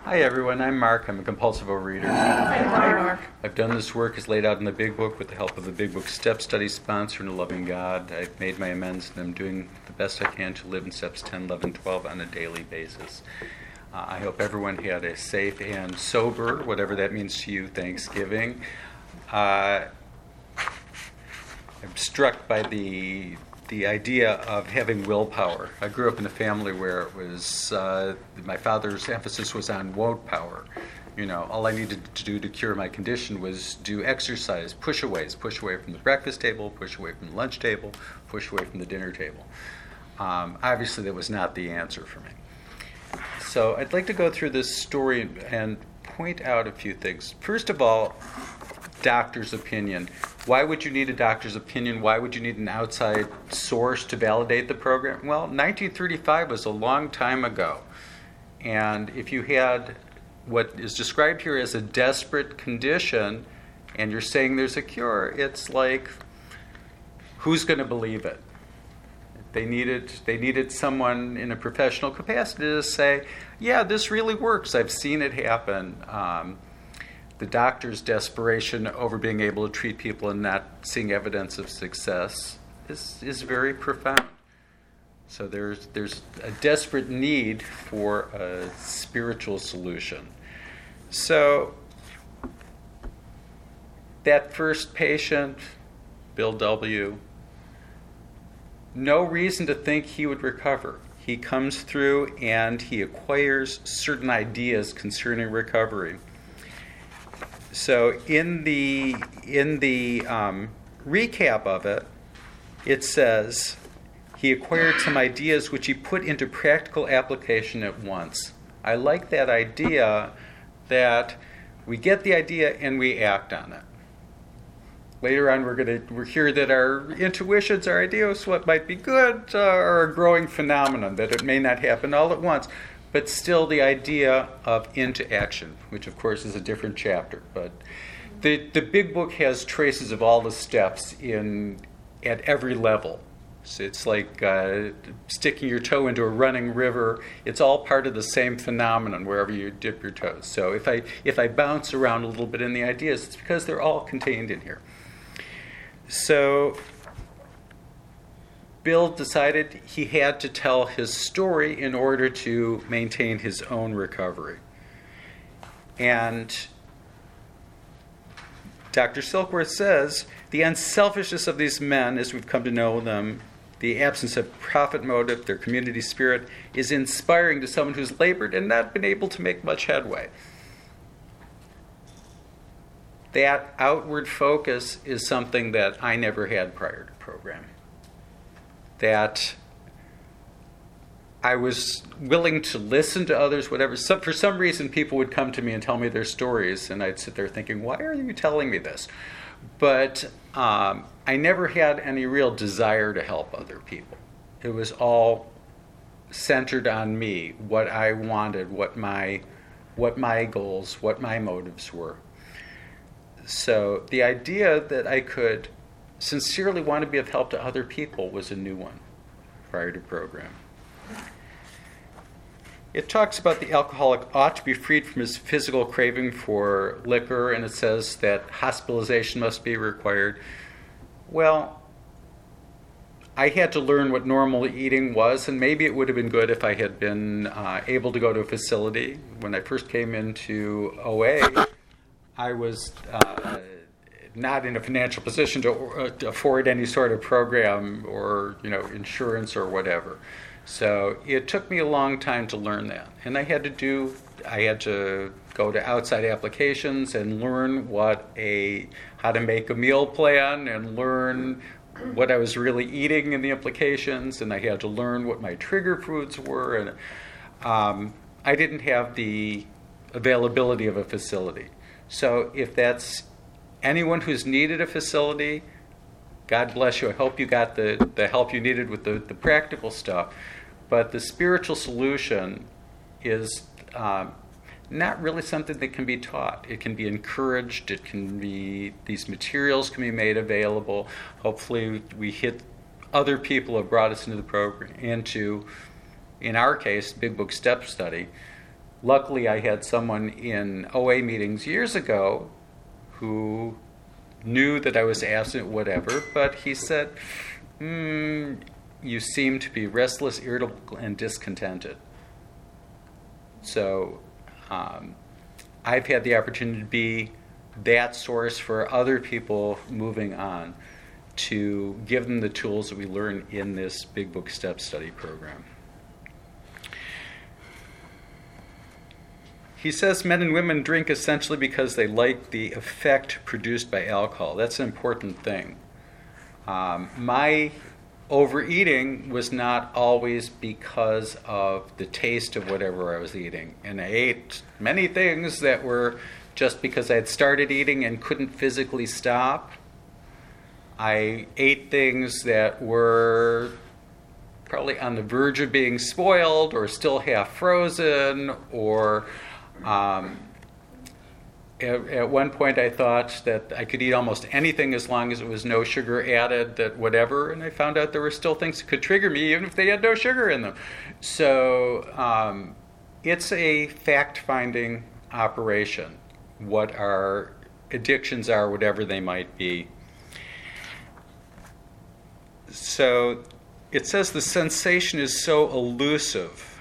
Hi everyone, I'm Mark. I'm a compulsive overeater. Hi, Mark. I've done this work as laid out in the Big Book with the help of the Big Book Step Study sponsor and a loving God. I've made my amends and I'm doing the best I can to live in steps 10, 11, 12 on a daily basis. I hope everyone had a safe and sober, whatever that means to you, Thanksgiving. I'm struck by the idea of having willpower. I grew up in a family where it was, my father's emphasis was on wote power. You know, all I needed to do to cure my condition was do exercise, push away from the breakfast table, push away from the lunch table, push away from the dinner table. Obviously, that was not the answer for me. So I'd like to go through this story and point out a few things. First of all, doctor's opinion. Why would you need a doctor's opinion? Why would you need an outside source to validate the program? Well, 1935 was a long time ago. And if you had what is described here as a desperate condition and you're saying there's a cure, it's like, who's going to believe it? They needed someone in a professional capacity to say, yeah, this really works. I've seen it happen. The doctor's desperation over being able to treat people and not seeing evidence of success is very profound. So there's a desperate need for a spiritual solution. So that first patient, Bill W., no reason to think he would recover. He comes through and he acquires certain ideas concerning recovery. So in the recap of it, it says he acquired some ideas which he put into practical application at once. I like that idea that we get the idea and we act on it. Later on, we're hear that our intuitions, our ideas, what might be good, are a growing phenomenon, that it may not happen all at once. But still the idea of into action, which of course is a different chapter. But the Big Book has traces of all the steps at every level. So it's like sticking your toe into a running river. It's all part of the same phenomenon wherever you dip your toes. So if I bounce around a little bit in the ideas, it's because they're all contained in here. So Bill decided he had to tell his story in order to maintain his own recovery. And Dr. Silkworth says, the unselfishness of these men, as we've come to know them, the absence of profit motive, their community spirit, is inspiring to someone who's labored and not been able to make much headway. That outward focus is something that I never had prior to program. That I was willing to listen to others, whatever. So for some reason, people would come to me and tell me their stories, and I'd sit there thinking, why are you telling me this? But I never had any real desire to help other people. It was all centered on me, what I wanted, what my goals, what my motives were. So the idea that I could sincerely want to be of help to other people was a new one prior to program. It talks about the alcoholic ought to be freed from his physical craving for liquor, and it says that hospitalization must be required. Well, I had to learn what normal eating was, and maybe it would have been good if I had been able to go to a facility. When I first came into OA, I was not in a financial position to afford any sort of program or insurance or whatever. So it took me a long time to learn that, and I had to go to outside applications and learn how to make a meal plan and learn what I was really eating in the applications, and I had to learn what my trigger foods were, and I didn't have the availability of a facility. So if that's anyone who's needed a facility, God bless you. I hope you got the help you needed with the practical stuff. But the spiritual solution is not really something that can be taught. It can be encouraged. These materials can be made available. Hopefully we hit other people who have brought us into the program, in our case, Big Book Step Study, Luckily, I had someone in OA meetings years ago who knew that I was abstinent, whatever, but he said, you seem to be restless, irritable, and discontented. So I've had the opportunity to be that source for other people moving on, to give them the tools that we learn in this Big Book Step Study program. He says men and women drink essentially because they like the effect produced by alcohol. That's an important thing. My overeating was not always because of the taste of whatever I was eating. And I ate many things that were just because I had started eating and couldn't physically stop. I ate things that were probably on the verge of being spoiled or still half frozen, or at one point I thought that I could eat almost anything as long as it was no sugar added, that whatever, and I found out there were still things that could trigger me even if they had no sugar in them. So it's a fact-finding operation, what our addictions are, whatever they might be. So it says the sensation is so elusive,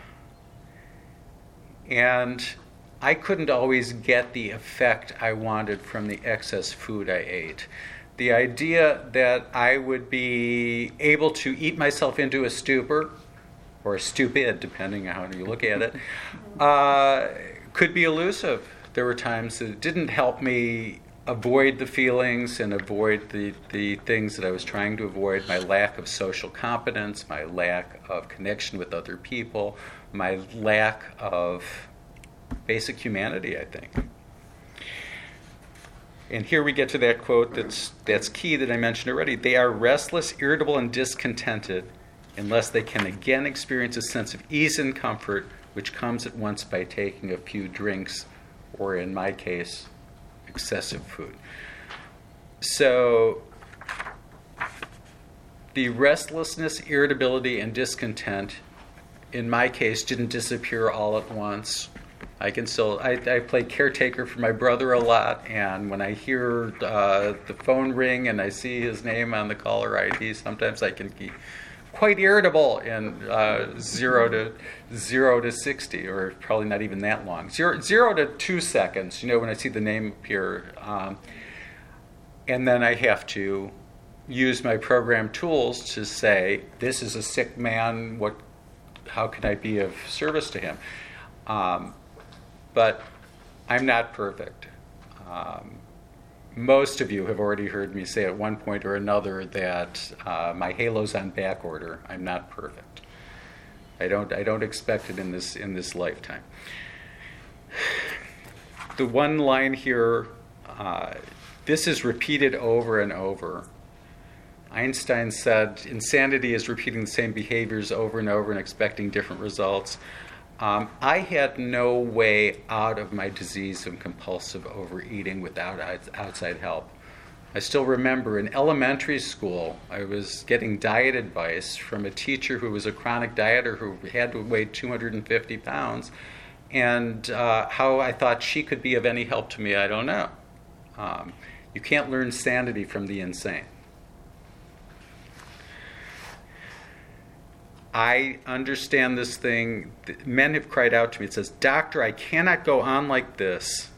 and I couldn't always get the effect I wanted from the excess food I ate. The idea that I would be able to eat myself into a stupor, or stupid, depending on how you look at it, could be elusive. There were times that it didn't help me avoid the feelings and avoid the things that I was trying to avoid, my lack of social competence, my lack of connection with other people, my lack of basic humanity, I think. And here we get to that quote that's key that I mentioned already. They are restless, irritable, and discontented unless they can again experience a sense of ease and comfort, which comes at once by taking a few drinks, or in my case, excessive food. So the restlessness, irritability, and discontent, in my case, didn't disappear all at once. I play caretaker for my brother a lot, and when I hear the phone ring and I see his name on the caller ID, sometimes I can be quite irritable in 0 to 60, or probably not even that long. 0 to 2 seconds, when I see the name appear. And then I have to use my program tools to say, this is a sick man, how can I be of service to him? But I'm not perfect. Most of you have already heard me say at one point or another that my halo's on back order. I'm not perfect. I don't expect it in this lifetime. The one line here, this is repeated over and over. Einstein said, insanity is repeating the same behaviors over and over and expecting different results. I had no way out of my disease of compulsive overeating without outside help. I still remember in elementary school, I was getting diet advice from a teacher who was a chronic dieter who had to weigh 250 pounds, and how I thought she could be of any help to me, I don't know. You can't learn sanity from the insane. I understand this thing. Men have cried out to me. It says, "Doctor, I cannot go on like this."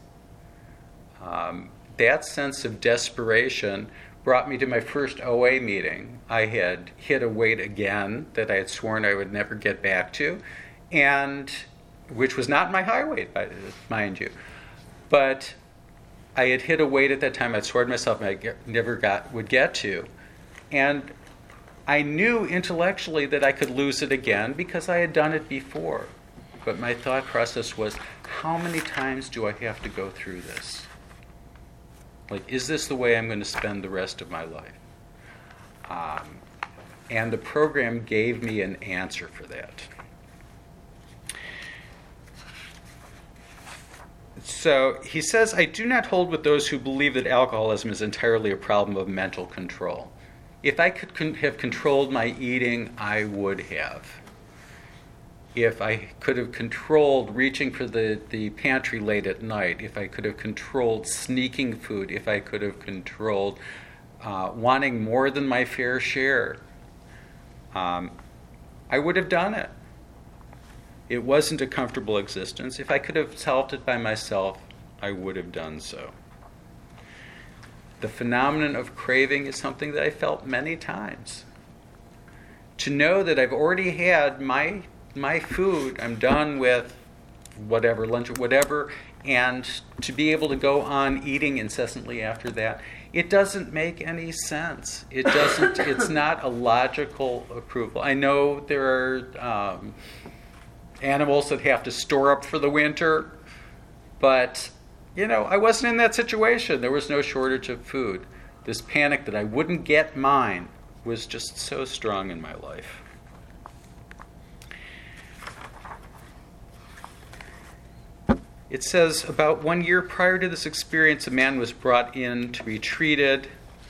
That sense of desperation brought me to my first OA meeting. I had hit a weight again that I had sworn I would never get back to, and which was not my high weight, mind you. But I had hit a weight at that time I'd sworn myself I never would get to. And I knew intellectually that I could lose it again because I had done it before. But my thought process was, how many times do I have to go through this? Is this the way I'm going to spend the rest of my life? And the program gave me an answer for that. So he says, I do not hold with those who believe that alcoholism is entirely a problem of mental control. If I could have controlled my eating, I would have. if I could have controlled reaching for the pantry late at night, if I could have controlled sneaking food, if I could have controlled wanting more than my fair share, I would have done it. It wasn't a comfortable existence. If I could have solved it by myself, I would have done so. The phenomenon of craving is something that I felt many times. To know that I've already had my food, I'm done with whatever, lunch or whatever, and to be able to go on eating incessantly after that, it doesn't make any sense. It doesn't. It's not a logical approval. I know there are animals that have to store up for the winter, but I wasn't in that situation. There was no shortage of food. This panic that I wouldn't get mine was just so strong in my life. It says, about 1 year prior to this experience, a man was brought in to be treated.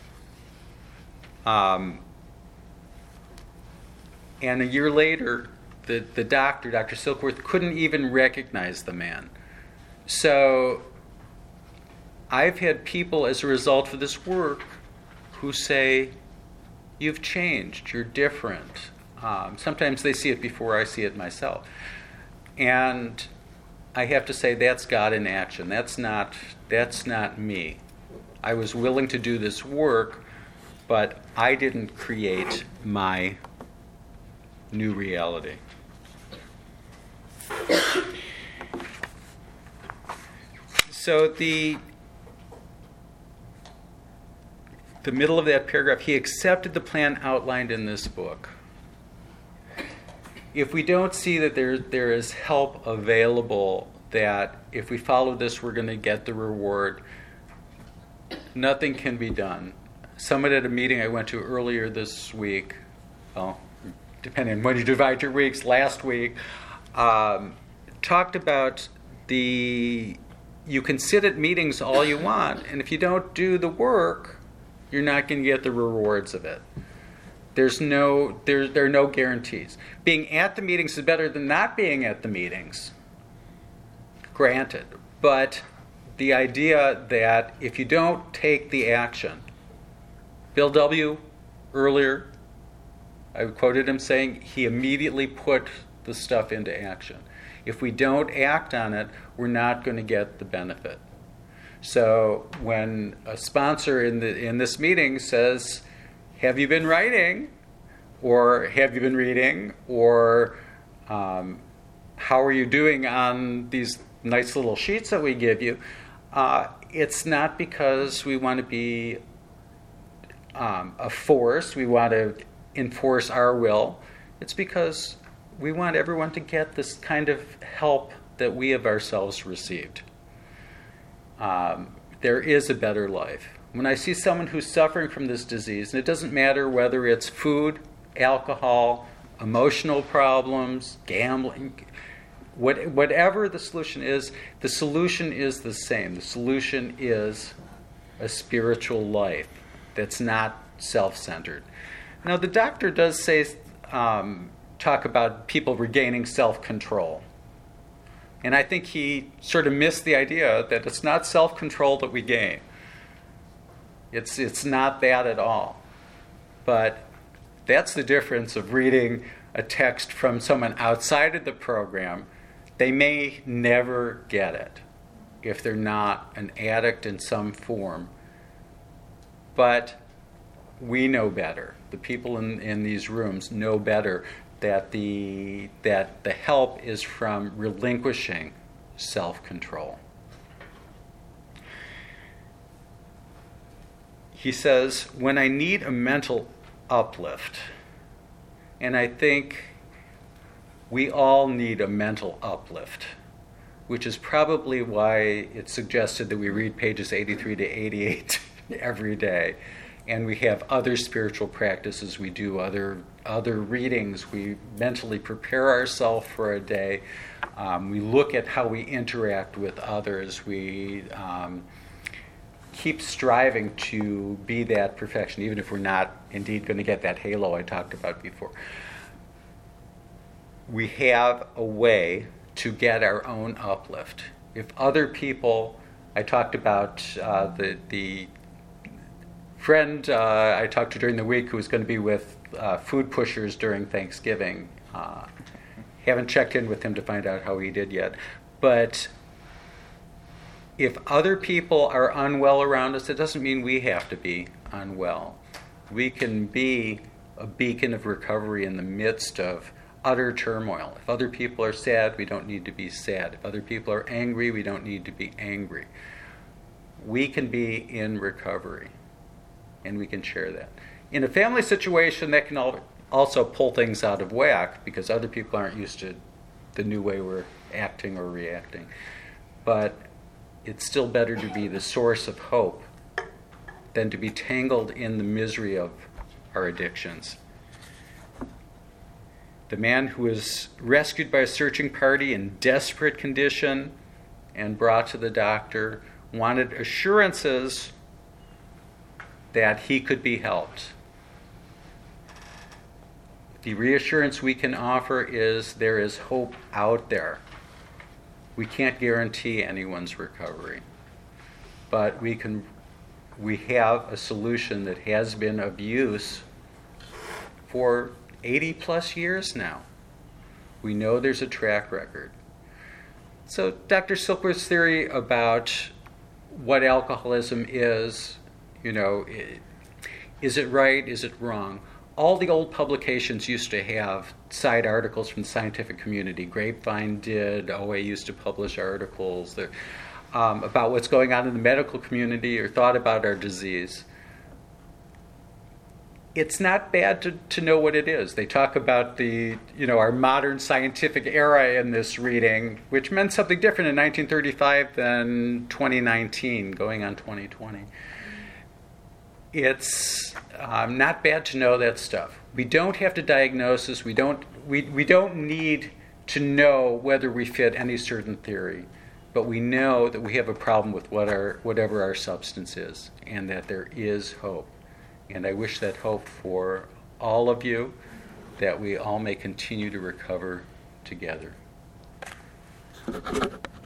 And a year later, the doctor, Dr. Silkworth, couldn't even recognize the man. So I've had people, as a result of this work, who say, you've changed, you're different. Sometimes they see it before I see it myself. And I have to say, that's God in action. That's not me. I was willing to do this work, but I didn't create my new reality. So the middle of that paragraph, he accepted the plan outlined in this book. If we don't see that there is help available, that if we follow this, we're going to get the reward, nothing can be done. Someone at a meeting I went to earlier this week, well, depending on when you divide your weeks, last week, talked about you can sit at meetings all you want, and if you don't do the work, you're not going to get the rewards of it. There are no guarantees. Being at the meetings is better than not being at the meetings, granted. But the idea that if you don't take the action, Bill W. earlier, I quoted him saying he immediately put the stuff into action. If we don't act on it, we're not going to get the benefit. So when a sponsor in this meeting says, have you been writing? Or have you been reading? Or how are you doing on these nice little sheets that we give you? It's not because we want to be a force, we want to enforce our will. It's because we want everyone to get this kind of help that we have ourselves received. There is a better life. When I see someone who's suffering from this disease, and it doesn't matter whether it's food, alcohol, emotional problems, gambling, whatever the solution is the same. The solution is a spiritual life that's not self-centered. Now, the doctor does say, talk about people regaining self-control. And I think he sort of missed the idea that it's not self-control that we gain. It's not that at all. But that's the difference of reading a text from someone outside of the program. They may never get it if they're not an addict in some form. But we know better. The people in these rooms know better that the help is from relinquishing self-control. He says, when I need a mental uplift, and I think we all need a mental uplift, which is probably why it's suggested that we read pages 83 to 88 every day. And we have other spiritual practices, we do other readings, we mentally prepare ourselves for a day, we look at how we interact with others, we keep striving to be that perfection, even if we're not indeed going to get that halo I talked about before. we have a way to get our own uplift. If other people, I talked about the friend I talked to during the week who was going to be with Food Pushers during Thanksgiving. Haven't checked in with him to find out how he did yet. But if other people are unwell around us, it doesn't mean we have to be unwell. We can be a beacon of recovery in the midst of utter turmoil. If other people are sad, we don't need to be sad. If other people are angry, we don't need to be angry. We can be in recovery, and we can share that. In a family situation, that can also pull things out of whack because other people aren't used to the new way we're acting or reacting. But it's still better to be the source of hope than to be tangled in the misery of our addictions. The man who was rescued by a searching party in desperate condition and brought to the doctor wanted assurances that he could be helped. The reassurance we can offer is there is hope out there. We can't guarantee anyone's recovery, but we have a solution that has been of use for 80 plus years now. We know there's a track record. So Dr. Silkworth's theory about what alcoholism is, is it right, is it wrong? All the old publications used to have side articles from the scientific community. Grapevine did, OA used to publish articles about what's going on in the medical community or thought about our disease. It's not bad to know what it is. They talk about our modern scientific era in this reading, which meant something different in 1935 than 2019, going on 2020. It's not bad to know that stuff. We don't have to diagnose us. We don't need to know whether we fit any certain theory, but we know that we have a problem with whatever our substance is, and that there is hope. And I wish that hope for all of you, that we all may continue to recover together.